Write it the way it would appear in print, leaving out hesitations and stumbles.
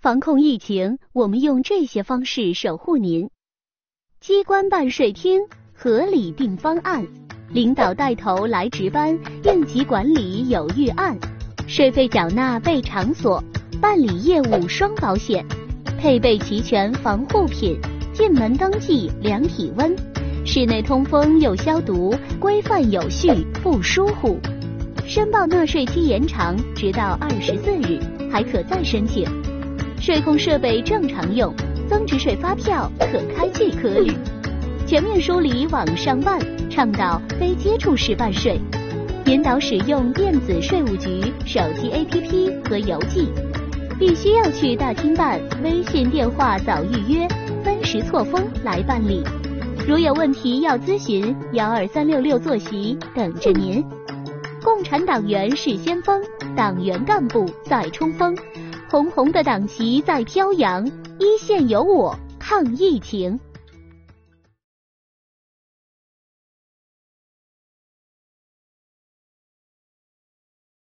防控疫情，我们用这些方式守护您。机关办税厅合理定方案，领导带头来值班，应急管理有预案，税费缴纳备场所，办理业务双保险，配备齐全防护品，进门登记量体温，室内通风又消毒，规范有序不疏忽。申报纳税期延长直到24日，还可再申请。税控设备正常用，增值税发票可开具可履。全面梳理网上办，倡导非接触式办税，引导使用电子税务局手机 APP 和邮寄。必须要去大厅办，微信电话早预约，分时错峰来办理。如有问题要咨询，12366坐席等着您。共产党员是先锋，党员干部在冲锋，红红的党旗在飘扬，一线有我抗疫情。